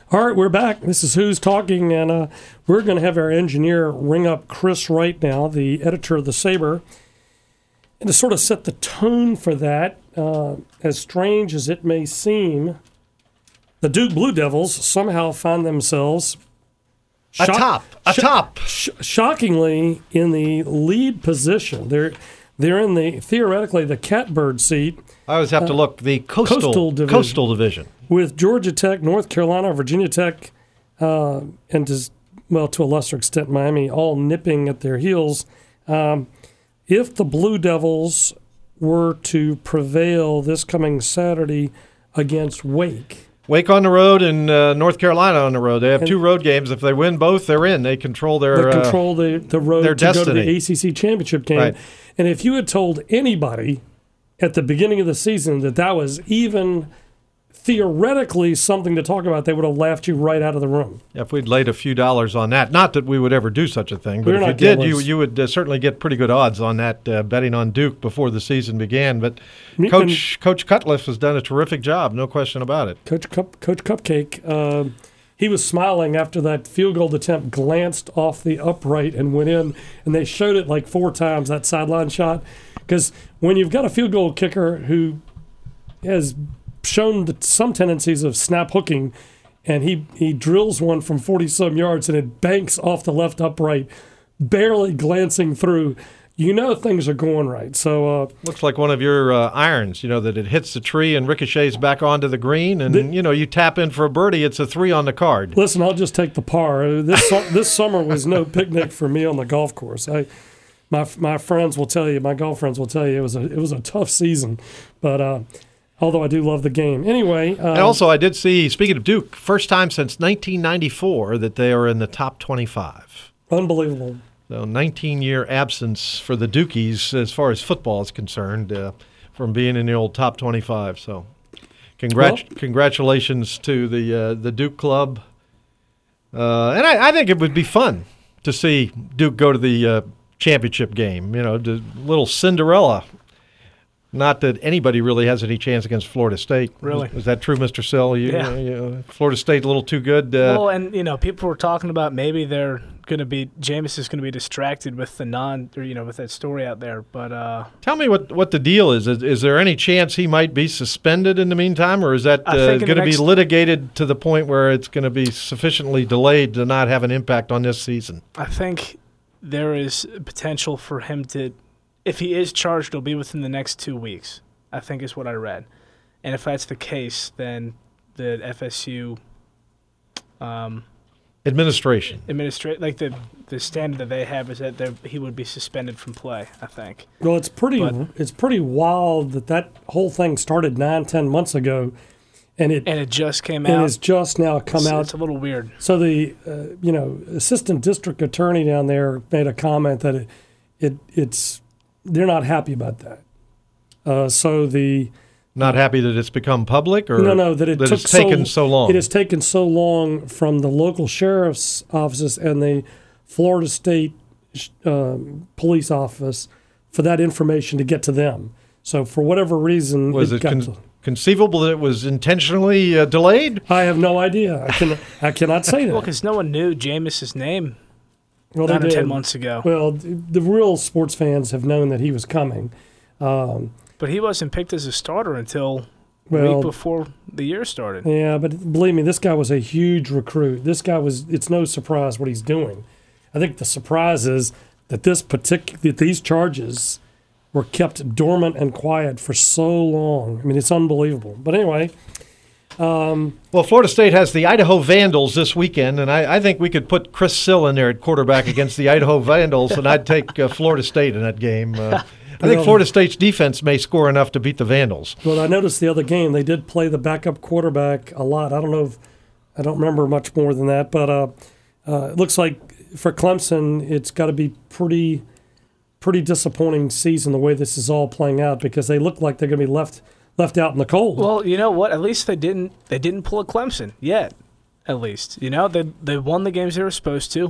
All right, we're back. This is Who's Talking, and we're going to have our engineer ring up Chris right now, the editor of The Saber. And to sort of set the tone for that, as strange as it may seem, the Duke Blue Devils somehow find themselves shockingly in the lead position. They're in the theoretically the catbird seat. I always have to look the coastal division with Georgia Tech, North Carolina, Virginia Tech, and to a lesser extent Miami, all nipping at their heels. If the Blue Devils were to prevail this coming Saturday against Wake on the road and North Carolina on the road, they have two road games. If they win both, they're in. They control the road their to destiny. Go to the ACC championship game. Right. And if you had told anybody at the beginning of the season that was even theoretically something to talk about, they would have laughed you right out of the room. If we'd laid a few dollars on that, not that we would ever do such a thing, but if you did, you would certainly get pretty good odds on that, betting on Duke before the season began. But Coach Cutcliffe has done a terrific job, no question about it. Coach Cupcake, he was smiling after that field goal attempt glanced off the upright and went in, and they showed it like 4 times, that sideline shot. Because when you've got a field goal kicker who has shown some tendencies of snap hooking, and he drills one from 40-some yards, and it banks off the left upright, barely glancing through, things are going right. So looks like one of your irons, that it hits the tree and ricochets back onto the green, and you tap in for a birdie, it's a 3 on the card. Listen, I'll just take the par. This summer was no picnic for me on the golf course. My friends will tell you, my golf friends will tell you, it was a tough season, but although I do love the game. Anyway. And also I did see, speaking of Duke, first time since 1994 that they are in the top 25. Unbelievable. So 19-year absence for the Dukies as far as football is concerned from being in the old top 25. So congratulations to the Duke club. And I think it would be fun to see Duke go to the championship game, the little Cinderella. Not that anybody really has any chance against Florida State. Really? Is that true, Mr. Sill? Florida State a little too good? Well, and, people were talking about maybe Jameis is going to be distracted with with that story out there. But tell me what the deal is. Is there any chance he might be suspended in the meantime, or is that going to be litigated to the point where it's going to be sufficiently delayed to not have an impact on this season? I think there is potential for him to – if he is charged, it'll be within the next 2 weeks, I think is what I read. And if that's the case, then the FSU administration, like the standard that they have is that he would be suspended from play, I think. Well, it's pretty wild that whole thing started 9-10 months ago, and it just came out. And it's just now come out. It's a little weird. So the assistant district attorney down there made a comment that it's they're not happy about that. Not happy that it's become public, or that it's taken so long. It has taken so long from the local sheriff's offices and the Florida State police office for that information to get to them. So for whatever reason, was it conceivable that it was intentionally delayed? I have no idea. I cannot say that. Well, because no one knew Jameis's name. Well, 9 or 10 months ago. Well, the real sports fans have known that he was coming. But he wasn't picked as a starter until a week before the year started. Yeah, but believe me, this guy was a huge recruit. It's no surprise what he's doing. I think the surprise is that these charges were kept dormant and quiet for so long. I mean, it's unbelievable. But anyway. Well, Florida State has the Idaho Vandals this weekend, and I think we could put Chris Sill in there at quarterback against the Idaho Vandals, and I'd take Florida State in that game. I think Florida State's defense may score enough to beat the Vandals. Well, I noticed the other game they did play the backup quarterback a lot. I don't remember much more than that, but it looks like for Clemson it's got to be pretty disappointing season the way this is all playing out, because they look like they're going to be left out in the cold. Well, you know what? At least they didn't pull a Clemson yet. At least, they won the games they were supposed to,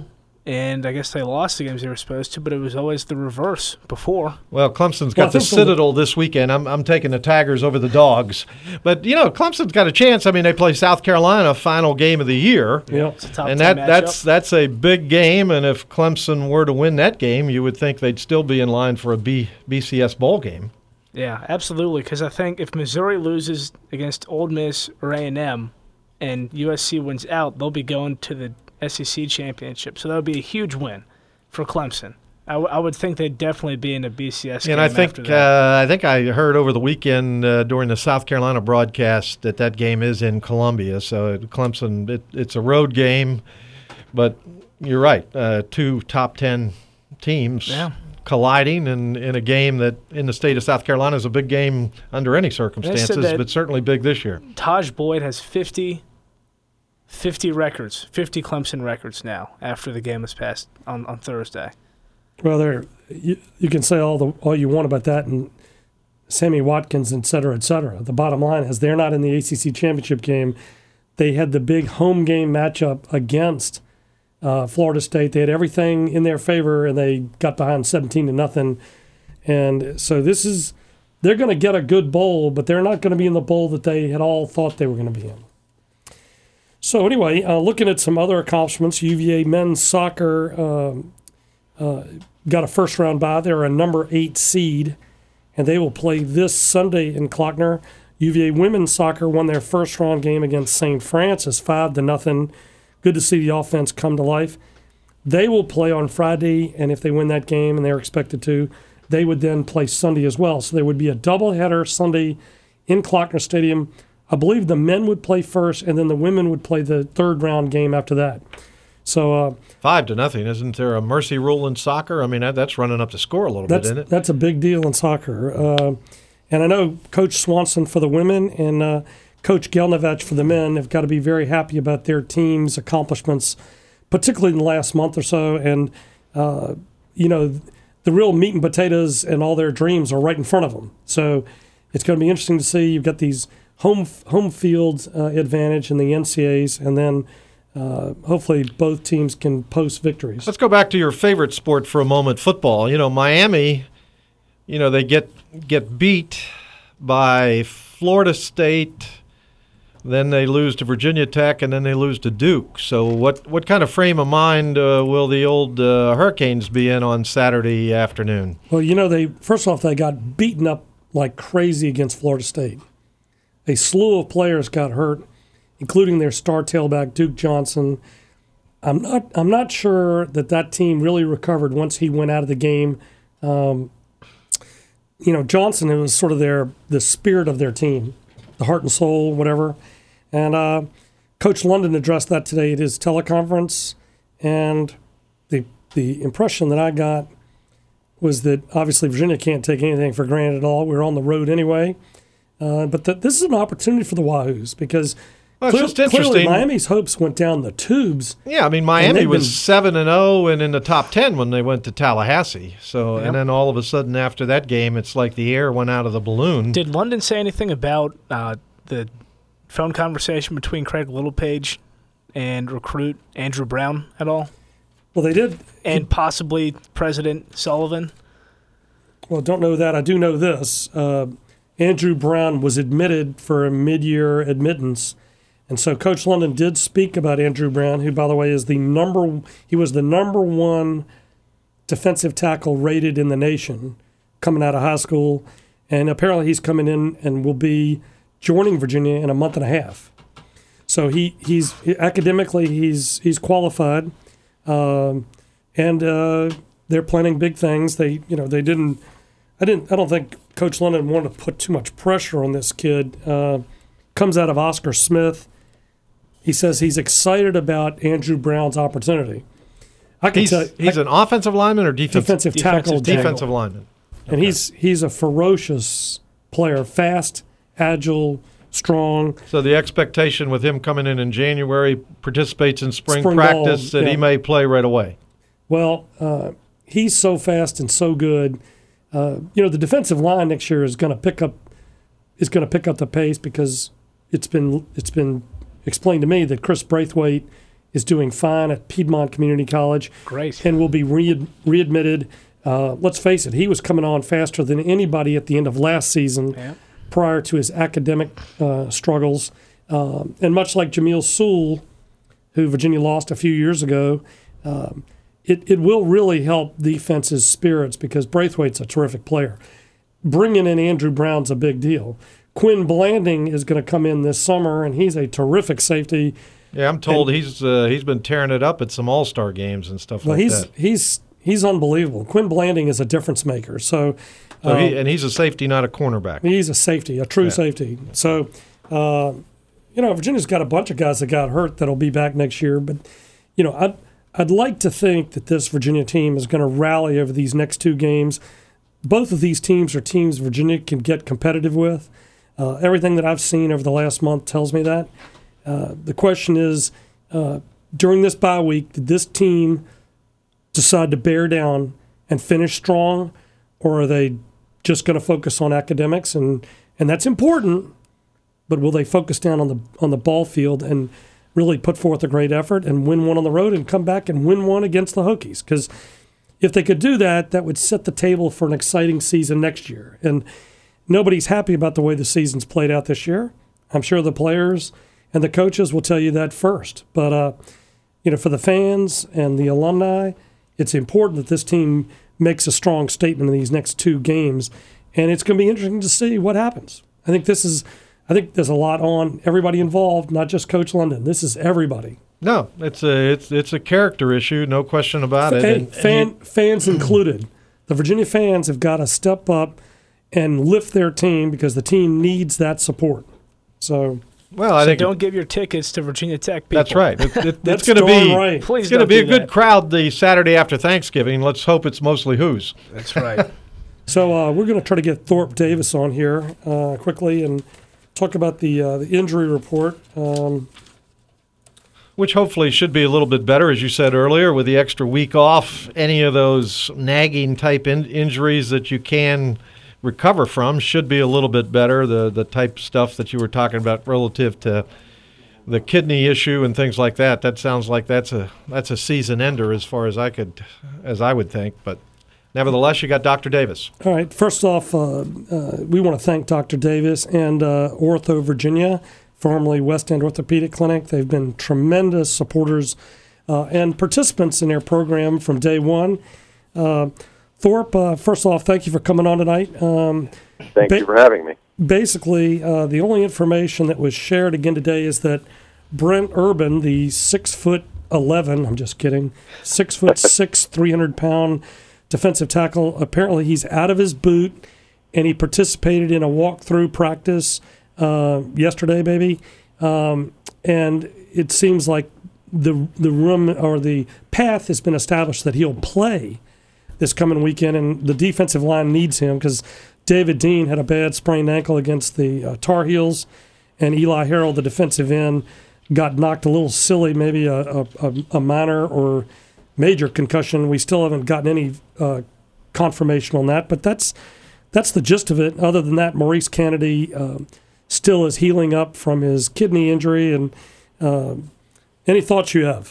and I guess they lost the games they were supposed to, but it was always the reverse before. Well, Clemson's got the Citadel this weekend. I'm taking the Tigers over the Dogs. But, Clemson's got a chance. I mean, they play South Carolina, final game of the year. Yeah. It's a top And 10 that's a big game, and if Clemson were to win that game, you would think they'd still be in line for a BCS bowl game. Yeah, absolutely, because I think if Missouri loses against Ole Miss or A&M and USC wins out, they'll be going to the SEC championship. So that would be a huge win for Clemson. I would think they'd definitely be in a BCS game and after that. I think I heard over the weekend during the South Carolina broadcast that game is in Columbia. So Clemson, it's a road game, but you're right. Two top 10 teams colliding in a game that in the state of South Carolina is a big game under any circumstances, but certainly big this year. Taj Boyd has 50 records, 50 Clemson records now after the game was passed on Thursday. Well, you can say all you want about that, and Sammy Watkins, et cetera, et cetera. The bottom line is they're not in the ACC championship game. They had the big home game matchup against Florida State. They had everything in their favor, and they got behind 17-0. And so they're going to get a good bowl, but they're not going to be in the bowl that they had all thought they were going to be in. So anyway, looking at some other accomplishments, UVA men's soccer got a first-round bye. They're a number 8 seed, and they will play this Sunday in Klockner. UVA women's soccer won their first-round game against St. Francis, 5-0. Good to see the offense come to life. They will play on Friday, and if they win that game, and they're expected to, they would then play Sunday as well. So there would be a doubleheader Sunday in Klockner Stadium. I believe the men would play first, and then the women would play the third-round game after that. So 5-0. Isn't there a mercy rule in soccer? I mean, that's running up the score a little bit, isn't it? That's a big deal in soccer. And I know Coach Swanson for the women and Coach Gelnevich for the men have got to be very happy about their team's accomplishments, particularly in the last month or so. And, the real meat and potatoes and all their dreams are right in front of them. So it's going to be interesting to see. You've got these home field advantage in the NCAAs, and then hopefully both teams can post victories. Let's go back to your favorite sport for a moment, football. Miami, they get beat by Florida State, then they lose to Virginia Tech, and then they lose to Duke. So what kind of frame of mind will the old Hurricanes be in on Saturday afternoon? Well, first off, they got beaten up like crazy against Florida State. A slew of players got hurt, including their star tailback Duke Johnson. I'm not sure that team really recovered once he went out of the game. Johnson, it was sort of the spirit of their team, the heart and soul, whatever. And Coach London addressed that today at his teleconference, and the impression that I got was that obviously Virginia can't take anything for granted at all. We're on the road anyway. But this is an opportunity for the Wahoos because it's just interesting. Clearly Miami's hopes went down the tubes. Yeah, I mean, Miami was 7-0 and in the top 10 when they went to Tallahassee. So, And then all of a sudden after that game, it's like the air went out of the balloon. Did London say anything about the phone conversation between Craig Littlepage and recruit Andrew Brown at all? Well, they did. And possibly President Sullivan? Well, don't know that. I do know this. Andrew Brown was admitted for a mid-year admittance. And so Coach London did speak about Andrew Brown, who, by the way, was the number one defensive tackle rated in the nation coming out of high school. And apparently he's coming in and will be joining Virginia in a month and a half. So he's academically he's qualified, and they're planning big things. They didn't. I don't think Coach London wanted to put too much pressure on this kid. Comes out of Oscar Smith. He says he's excited about Andrew Brown's opportunity. He's an offensive lineman or defensive tackle. Defensive lineman. And he's a ferocious player, fast, agile, strong. So the expectation with him coming in January, participates in spring practice, ball, that he may play right away. Well, he's so fast and so good. The defensive line next year is going to pick up the pace because it's been explained to me that Chris Braithwaite is doing fine at Piedmont Community College. Great. And will be readmitted. Let's face it, he was coming on faster than anybody at the end of last season prior to his academic struggles. And much like Jamil Sewell, who Virginia lost a few years ago, it will really help defense's spirits because Braithwaite's a terrific player. Bringing in Andrew Brown's a big deal. Quinn Blanding is going to come in this summer, and he's a terrific safety. Yeah, I'm told he's been tearing it up at some All-Star games and stuff like that. He's unbelievable. Quinn Blanding is a difference maker. So he's a safety, not a cornerback. He's a safety, a true safety. So, Virginia's got a bunch of guys that got hurt that'll be back next year. But, I'd like to think that this Virginia team is going to rally over these next two games. Both of these teams are teams Virginia can get competitive with. Everything that I've seen over the last month tells me that. The question is, during this bye week, did this team decide to bear down and finish strong, or are they just going to focus on academics? And that's important, but will they focus down on the ball field and really put forth a great effort and win one on the road and come back and win one against the Hokies? Because if they could do that, that would set the table for an exciting season next year. And nobody's happy about the way the season's played out this year. I'm sure the players and the coaches will tell you that first. But, for the fans and the alumni, it's important that this team makes a strong statement in these next two games. And it's going to be interesting to see what happens. I think there's a lot on everybody involved, not just Coach London. This is everybody. No, it's a character issue, no question about it. Fans included. The Virginia fans have got to step up and lift their team because the team needs that support. So I think don't give your tickets to Virginia Tech people. That's right. It's going to be right. Please, it's going to be a good crowd the Saturday after Thanksgiving. Let's hope it's mostly Hoos. That's right. So we're going to try to get Thorpe Davis on here quickly and talk about the injury report. Which hopefully should be a little bit better, as you said earlier, with the extra week off. Any of those nagging type injuries that you can recover from should be a little bit better. The type stuff that you were talking about relative to the kidney issue and things like that. That sounds like that's a season ender as far as I would think. But nevertheless, you got Dr. Davis. All right. First off, we want to thank Dr. Davis and Ortho Virginia, formerly West End Orthopedic Clinic. They've been tremendous supporters and participants in their program from day one. Thorpe, first off, thank you for coming on tonight. Thank you for having me. Basically, the only information that was shared again today is that Brent Urban, the 6'11", I'm just kidding, 6'6", 300-pound defensive tackle, apparently he's out of his boot, and he participated in a walkthrough practice yesterday, maybe. And it seems like the room or the path has been established that he'll play this coming weekend, and the defensive line needs him because David Dean had a bad sprained ankle against the Tar Heels, and Eli Harrell, the defensive end, got knocked a little silly, maybe a minor or major concussion. We still haven't gotten any confirmation on that, but that's the gist of it. Other than that, Maurice Kennedy still is healing up from his kidney injury. And any thoughts you have?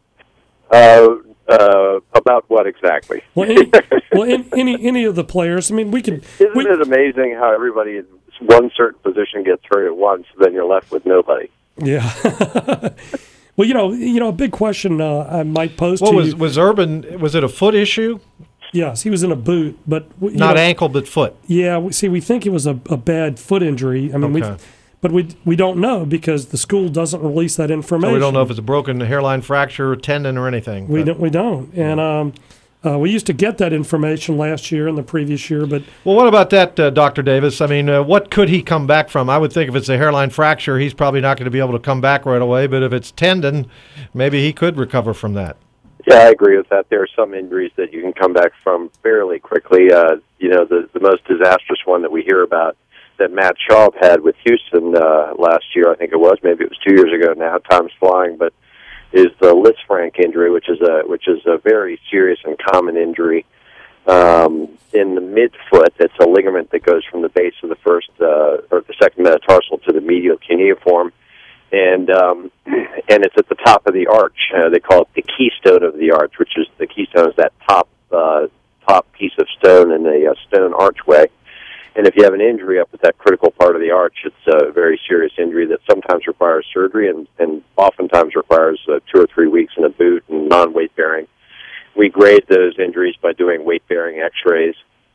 About what exactly? Well, any of the players. I mean, we can. Isn't it amazing how everybody in one certain position gets hurt at once, then you're left with nobody? Yeah. Well, a big question I might pose to you. Was Urban? Was it a foot issue? Yes, he was in a boot, but not ankle, but foot. Yeah, we think it was a bad foot injury. I mean, okay. But we don't know because the school doesn't release that information. So we don't know if it's a broken hairline fracture, tendon, or anything. We don't. And we used to get that information last year and the previous year. But well, what about that, Dr. Davis? I mean, what could he come back from? I would think if it's a hairline fracture, he's probably not going to be able to come back right away. But if it's tendon, maybe he could recover from that. Yeah, I agree with that. There are some injuries that you can come back from fairly quickly. The most disastrous one that we hear about that Matt Schaub had with Houston last year, I think it was, maybe it was 2 years ago now, time's flying, but is the Lisfranc injury, which is a very serious and common injury in the midfoot. It's a ligament that goes from the base of the first or the second metatarsal to the medial cuneiform, and it's at the top of the arch. They call it the keystone of the arch, which is the keystone is that top piece of stone in the stone archway. And if you have an injury up at that critical part of the arch, it's a very serious injury that sometimes requires surgery and oftentimes requires 2 or 3 weeks in a boot and non-weight bearing. We grade those injuries by doing weight bearing X-rays.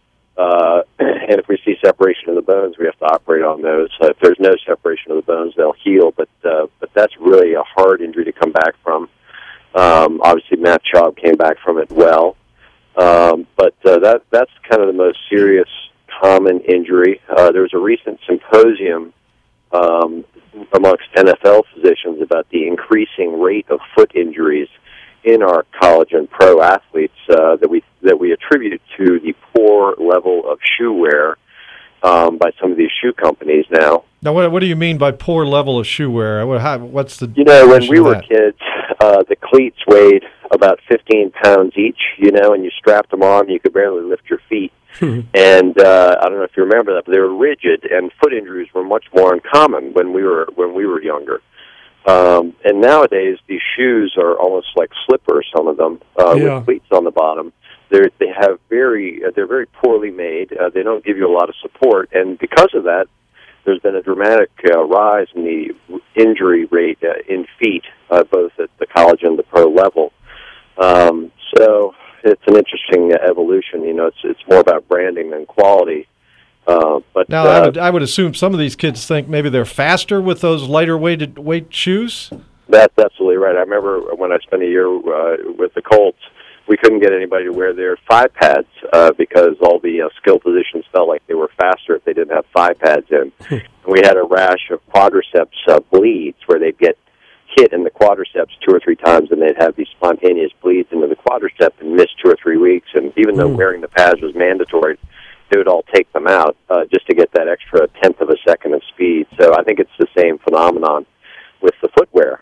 And if we see separation of the bones, we have to operate on those. If there's no separation of the bones, they'll heal. But that's really a hard injury to come back from. Obviously, Matt Schaub came back from it well. But that's kind of the most serious common injury. There was a recent symposium amongst NFL physicians about the increasing rate of foot injuries in our college and pro athletes that we attribute to the poor level of shoe wear by some of these shoe companies now. Now, what do you mean by poor level of shoe wear? What's the when we were kids, the cleats weighed about 15 pounds each, and you strapped them on, you could barely lift your feet. And I don't know if you remember that, but they were rigid, and foot injuries were much more uncommon when we were younger. And nowadays, these shoes are almost like slippers. Some of them with cleats on the bottom. They're very poorly made. They don't give you a lot of support, and because of that, there's been a dramatic rise in the injury rate in feet, both at the college and the pro level. So it's an interesting evolution. It's more about branding than quality. But now, I would assume some of these kids think maybe they're faster with those lighter weight shoes. That's absolutely right. I remember when I spent a year with the Colts, we couldn't get anybody to wear their thigh pads because all the skill positions felt like they were faster if they didn't have thigh pads in. We had a rash of quadriceps bleeds where they'd get hit in the quadriceps 2 or 3 times, and they'd have these spontaneous bleeds into the quadricep and miss 2 or 3 weeks. And even though wearing the pads was mandatory, they would all take them out just to get that extra tenth of a second of speed. So I think it's the same phenomenon with the footwear.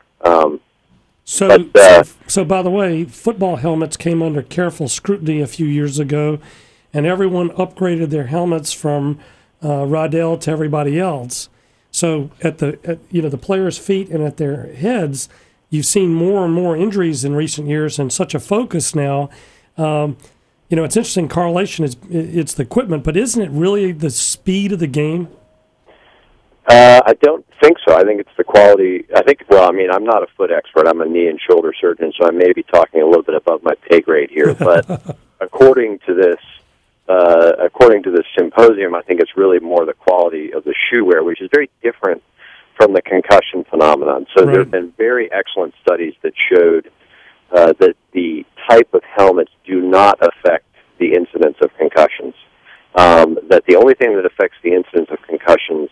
So by the way, football helmets came under careful scrutiny a few years ago, and everyone upgraded their helmets from Riddell to everybody else. So at the players' feet and at their heads, you've seen more and more injuries in recent years, and such a focus now. It's interesting. Correlation it's the equipment, but isn't it really the speed of the game? I don't think so. I think it's the quality. I'm not a foot expert. I'm a knee and shoulder surgeon, so I may be talking a little bit above my pay grade here. But according to this symposium, I think it's really more the quality of the shoe wear, which is very different from the concussion phenomenon. So there have been very excellent studies that showed that the type of helmets do not affect the incidence of concussions. That the only thing that affects the incidence of concussions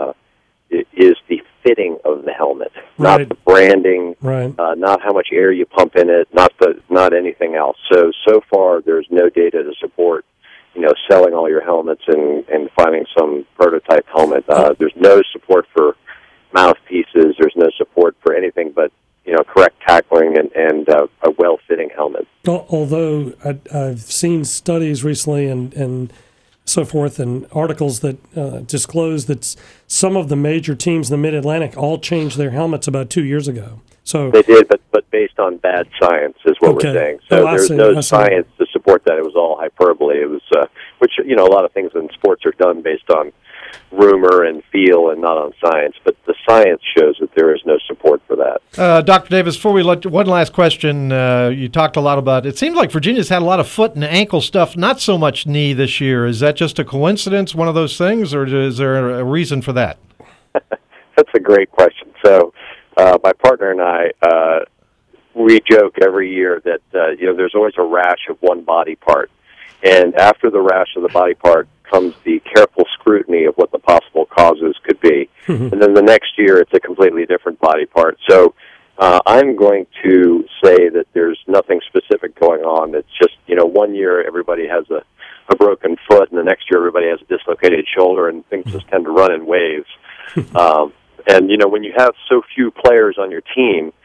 is the fitting of the helmet, not the branding, not how much air you pump in it, not anything else. So far, there's no data to support, selling all your helmets and finding some prototype helmet. There's no support for mouthpieces. There's no support for anything but correct tackling and a well-fitting helmet. Although I've seen studies recently and so forth, and articles that disclose that some of the major teams in the Mid-Atlantic all changed their helmets about 2 years ago. So they did, but based on bad science is what we're saying. So there's no science to support that. It was all hyperbole. It was, which a lot of things in sports are done based on rumor and feel and not on science, but the science shows that there is no support for that. Dr. Davis, before we let one last question, you talked a lot about, it seems like Virginia's had a lot of foot and ankle stuff, not so much knee this year. Is that just a coincidence, one of those things, or is there a reason for that? That's a great question. So my partner and I, we joke every year that there's always a rash of one body part, and after the rash of the body part comes the careful scrutiny of what the possible causes could be. And then the next year, it's a completely different body part. So I'm going to say that there's nothing specific going on. It's just, 1 year everybody has a broken foot, and the next year everybody has a dislocated shoulder, and things just tend to run in waves. And, when you have so few players on your team,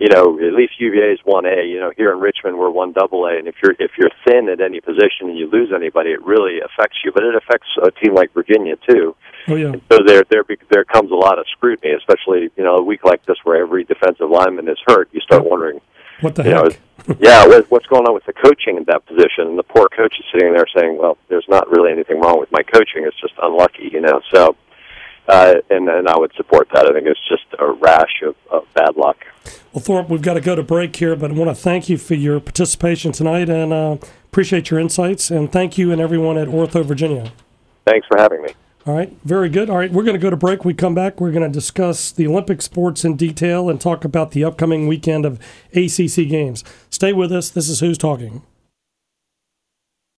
at least UVA is 1A. Here in Richmond we're 1AA, and if you're thin at any position and you lose anybody, it really affects you. But it affects a team like Virginia too. Oh yeah. And so there comes a lot of scrutiny, especially a week like this where every defensive lineman is hurt. You start wondering, what the heck? What's going on with the coaching in that position? And the poor coach is sitting there saying, well, there's not really anything wrong with my coaching. It's just unlucky, So, and I would support that. I think it's just a rash of bad luck. Well, Thorpe, we've got to go to break here, but I want to thank you for your participation tonight and appreciate your insights. And thank you and everyone at Ortho Virginia. Thanks for having me. All right, very good. All right, we're going to go to break. We come back, we're going to discuss the Olympic sports in detail and talk about the upcoming weekend of ACC games. Stay with us. This is Who's Talking.